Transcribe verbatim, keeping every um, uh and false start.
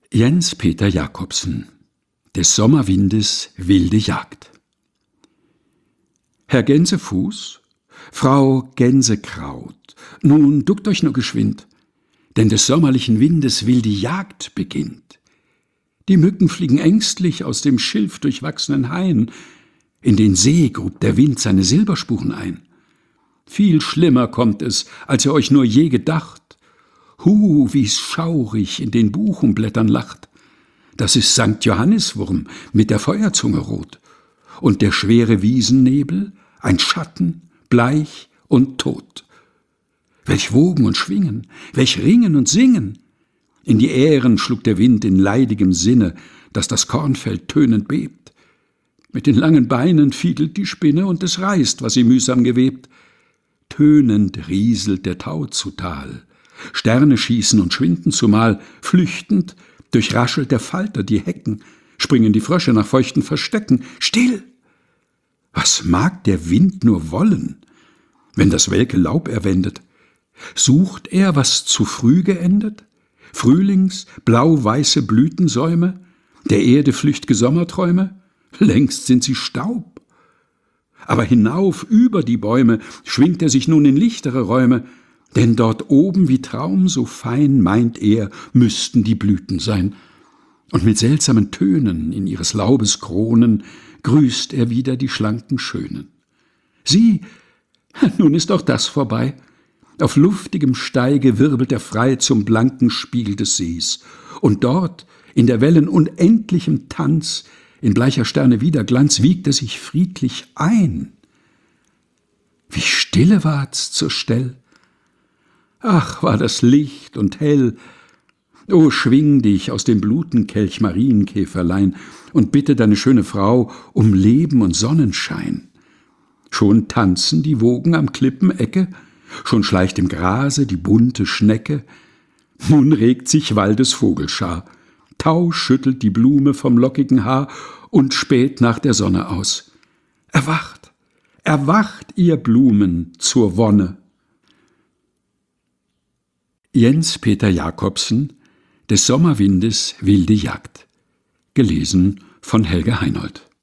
Jens Peter Jacobsen, des Sommerwindes wilde Jagd. Herr Gänsefuß, Frau Gänsekraut, nun duckt euch nur geschwind, denn des sommerlichen Windes wilde Jagd beginnt. Die Mücken fliegen ängstlich aus dem schilfdurchwachsenen Hain, in den See grub der Wind seine Silberspuren ein. Viel schlimmer kommt es, als ihr euch nur je gedacht. Hu, wie's schaurig in den Buchenblättern lacht. Das ist Sankt Johanniswurm mit der Feuerzunge rot. Und der schwere Wiesennebel, ein Schatten, bleich und tot. Welch Wogen und Schwingen, welch Ringen und Singen! In die Ähren schlug der Wind in leidigem Sinne, dass das Kornfeld tönend bebt. Mit den langen Beinen fiedelt die Spinne und es reißt, was sie mühsam gewebt. Tönend rieselt der Tau zu Tal. Sterne schießen und schwinden zumal, flüchtend durchraschelt der Falter die Hecken, springen die Frösche nach feuchten Verstecken. Still! Was mag der Wind nur wollen, wenn das welke Laub er wendet? Sucht er, was zu früh geendet? Frühlings blau-weiße Blütensäume, der Erde flücht'ge Sommerträume? Längst sind sie Staub. Aber hinauf über die Bäume schwingt er sich nun in lichtere Räume, denn dort oben wie Traum so fein, meint er, müssten die Blüten sein. Und mit seltsamen Tönen in ihres Laubes Kronen grüßt er wieder die schlanken Schönen. Sieh, nun ist auch das vorbei. Auf luftigem Steige wirbelt er frei zum blanken Spiegel des Sees. Und dort, in der Wellen unendlichem Tanz, in bleicher Sterne Widerglanz, wiegt er sich friedlich ein. Wie stille ward's zur Stell! Ach, war das licht und hell! O, schwing dich aus dem Blutenkelch, Marienkäferlein, und bitte deine schöne Frau um Leben und Sonnenschein. Schon tanzen die Wogen am Klippenecke, schon schleicht im Grase die bunte Schnecke. Nun regt sich Waldesvogelschar, Tau schüttelt die Blume vom lockigen Haar und späht nach der Sonne aus. Erwacht, erwacht, ihr Blumen, zur Wonne! Jens Peter Jacobsen, des Sommerwindes wilde Jagd. Gelesen von Helge Heinold.